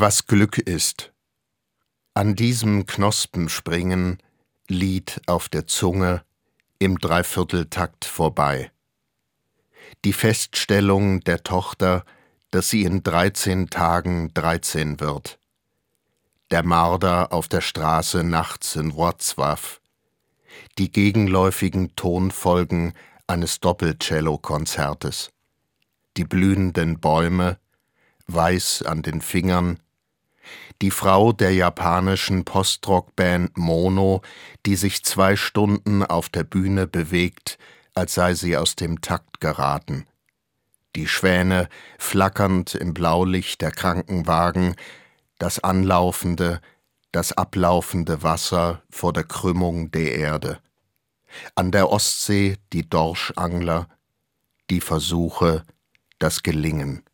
Was Glück ist. An diesem Knospenspringen, Lied auf der Zunge, im Dreivierteltakt vorbei. Die Feststellung der Tochter, dass sie in 13 Tagen 13 wird. Der Marder auf der Straße nachts in Wrocław. Die gegenläufigen Tonfolgen eines Doppelcello-Konzertes. Die blühenden Bäume, weiß an den Fingern. Die Frau der japanischen Postrock-Band Mono, die sich 2 Stunden auf der Bühne bewegt, als sei sie aus dem Takt geraten. Die Schwäne flackernd im Blaulicht der Krankenwagen, das anlaufende, das ablaufende Wasser vor der Krümmung der Erde. An der Ostsee die Dorschangler, die Versuche, das Gelingen.